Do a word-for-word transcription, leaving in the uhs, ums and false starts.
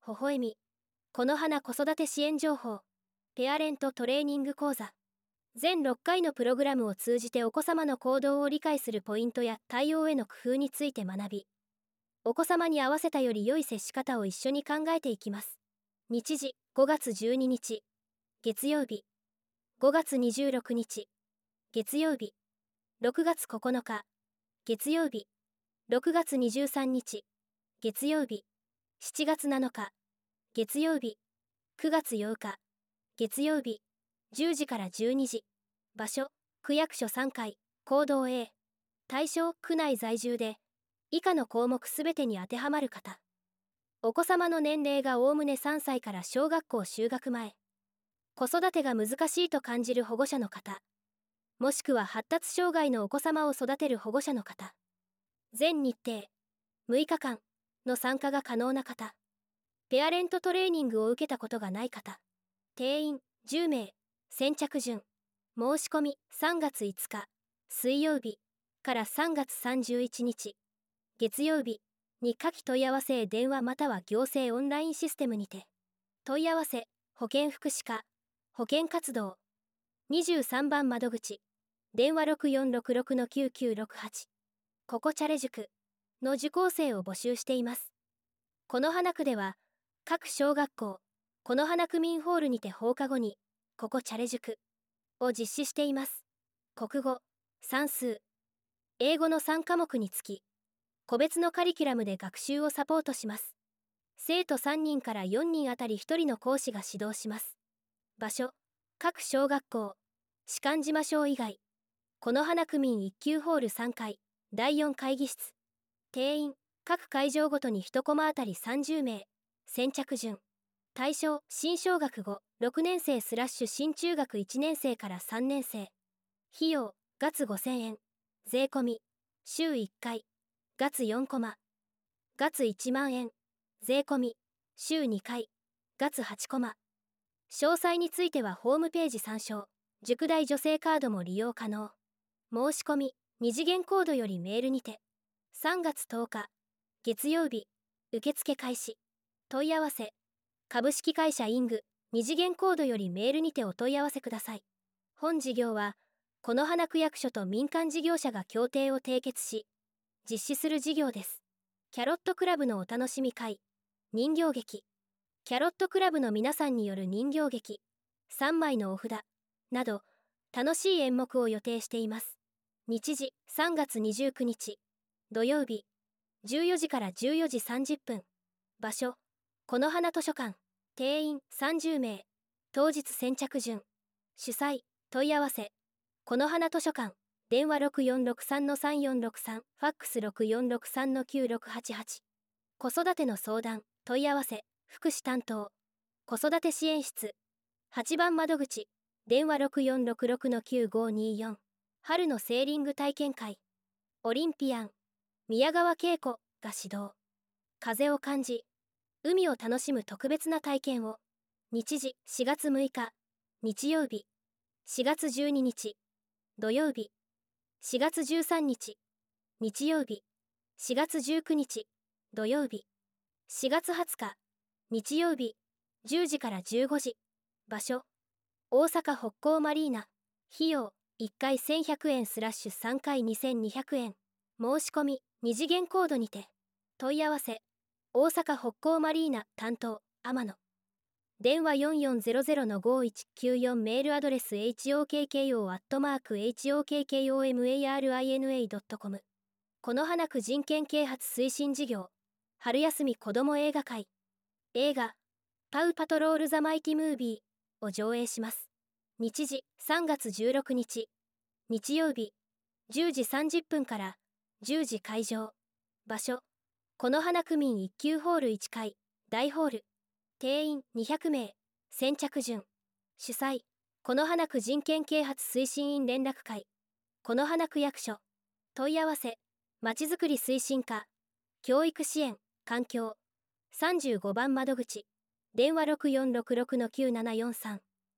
微笑み。この花子育て支援情報。ペアレントトレーニング講座。全ろっかいのプログラムを通じてお子様の行動を理解するポイントや対応への工夫について学び、お子様に合わせたより良い接し方を一緒に考えていきます。日時、ごがつじゅうににち、月曜日。ごがつにじゅうろくにち、月曜日。ろくがつここのか、月曜日。ろくがつにじゅうさんにち、月曜日。しちがつなのか、月曜日。くがつようか、月曜日。じゅうじからじゅうにじ。場所、区役所さんかい、行動 A。対象、区内在住で、以下の項目すべてに当てはまる方。お子様の年齢がおおむねさんさいから小学校就学前。子育てが難しいと感じる保護者の方。もしくは発達障害のお子様を育てる保護者の方。全日程、むいかかんの参加が可能な方。ペアレントトレーニングを受けたことがない方。定員じゅうめい。先着順。申し込みさんがついつか、水曜日からさんがつさんじゅういちにち、月曜日に下記問い合わせへ電話または行政オンラインシステムにて。問い合わせ、保健福祉課、保健活動。にじゅうさんばん窓口。電話ろくよんろくろくのきゅうきゅうろくはち。ここチャレ塾の受講生を募集しています。この花区では、各小学校、この花区民ホールにて放課後に、ここチャレ塾を実施しています。国語、算数、英語のさんかもくにつき、個別のカリキュラムで学習をサポートします。生徒さんにんからよんにんあたりひとりの講師が指導します。場所、各小学校、士官島小以外、この花区民いっきゅうホールさんかい、だいよん会議室。定員、各会場ごとにいちコマあたりさんじゅうめい。先着順。対象、新小学ご、ろくねんせいスラッシュ新中学いちねんせいからさんねんせい。費用、月ごせんえん。税込み、週いっかい。月よんコマ。月いちまんえん。税込み、週にかい。月はちコマ。詳細についてはホームページ参照。塾代助成カードも利用可能。申し込み、二次元コードよりメールにて。さんがつとおか、月曜日、受付開始。問い合わせ、株式会社イング、二次元コードよりメールにてお問い合わせください。本事業は、この花区役所と民間事業者が協定を締結し、実施する事業です。キャロットクラブのお楽しみ会、人形劇。キャロットクラブの皆さんによる人形劇、さんまいのお札、など、楽しい演目を予定しています。日時、さんがつにじゅうくにち、土曜日、じゅうよじからじゅうよじさんじゅっぷん。場所、この花図書館。定員さんじゅうめい。当日先着順。主催、問い合わせ。この花図書館。電話ろくよんろくさんのさんよんろくさん、ファックスろくよんろくさんのきゅうろくはちはち。子育ての相談、問い合わせ、福祉担当。子育て支援室。はちばん窓口。電話ろくよんろくろくのきゅうごによん。春のセーリング体験会。オリンピアン。宮川恵子が指導。風を感じ、海を楽しむ特別な体験を。日時、しがつむいか、日曜日。しがつじゅうににち、土曜日。しがつじゅうさんにち、日曜日。しがつじゅうくにち、土曜日。しがつはつか、日曜日。じゅうじからじゅうごじ。場所、大阪北港マリーナ。費用、いっかいせんひゃくえんスラッシュさんかいにせんにひゃくえん。申し込み、二次元コードにて。問い合わせ、大阪北港マリーナ担当、天野。電話よんよんゼロゼロのごいちきゅうよん。メールアドレス ホッコー アットマーク ホッコー ドットコム。この花区人権啓発推進事業。春休み子ども映画会。映画、パウパトロール・ザ・マイティ・ムービーを上映します。日時、さんがつじゅうろくにち。日曜日。じゅうじさんじゅっぷんからじゅうじ会場。場所、この花区民いっきゅうホールいちかい、大ホール。定員にひゃくめい。先着順。主催、この花区人権啓発推進員連絡会。この花区役所。問い合わせ、まちづくり推進課。教育支援、環境。さんじゅうごばん窓口。電話ろくよんろくろくのきゅうななよんさん。